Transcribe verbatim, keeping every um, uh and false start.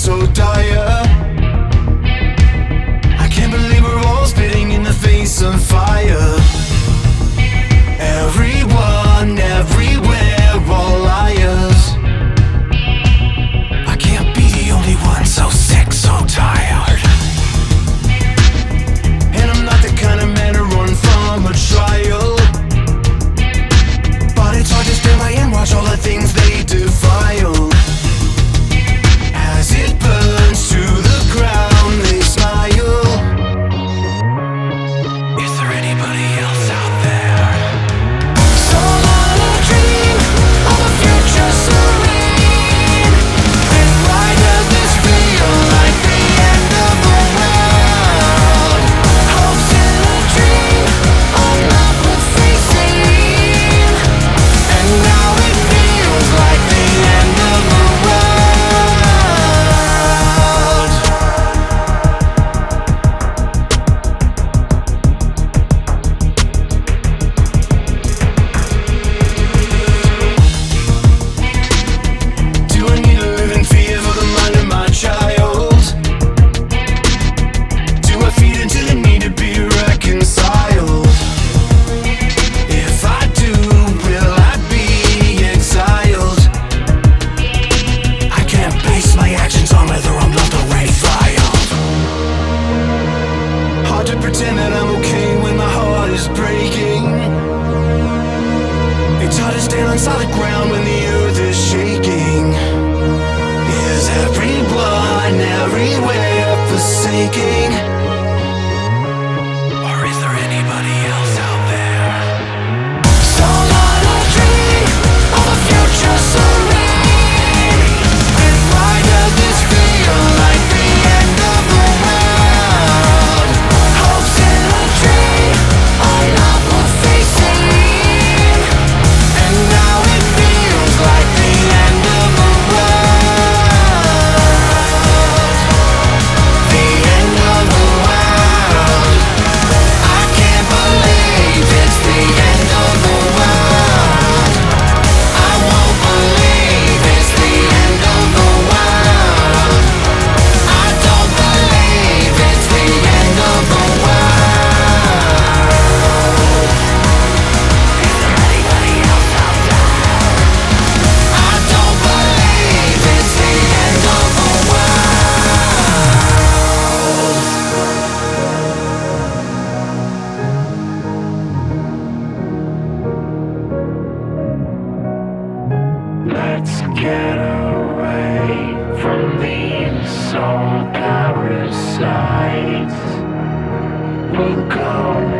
so dire. I can't believe we're all spitting in the face of fire. Everyone, everywhere, all liars. I can't be the only one so sick, so tired. And I'm not the kind of man to run from a trial, but it's hard to stand by and watch all the things they defile. As it burns to the ground, they smile. Is there anybody else out there? Sold on a dream of a future serene. And why does this feel like the end of the world? Hopes in a dream are not what they seem. And now it feels like the end of the world. Do I need to live in fear for the mind of my child? Do I feed into the need to be reconciled? If I do, will I be exiled? I can't base my actions on whether I'm loved or refiled. Hard to pretend that I'm okay when my heart is breaking. It's hard to stand on solid ground when the earth is shaking. Is everyone everywhere forsaking? Or is there anybody else out there? Sold on a dream of a future serene. And why does this feel like the end of the world? Hopes in a dream are not what they seem. And now it feels like the end of the world. The end of the world. I can't believe it's the end of the world. I won't believe it's the end of the world. I don't believe it's the end of the world. Is there anybody else out there? I don't believe it's the end of the world. Let's get away from these soul parasites. We'll go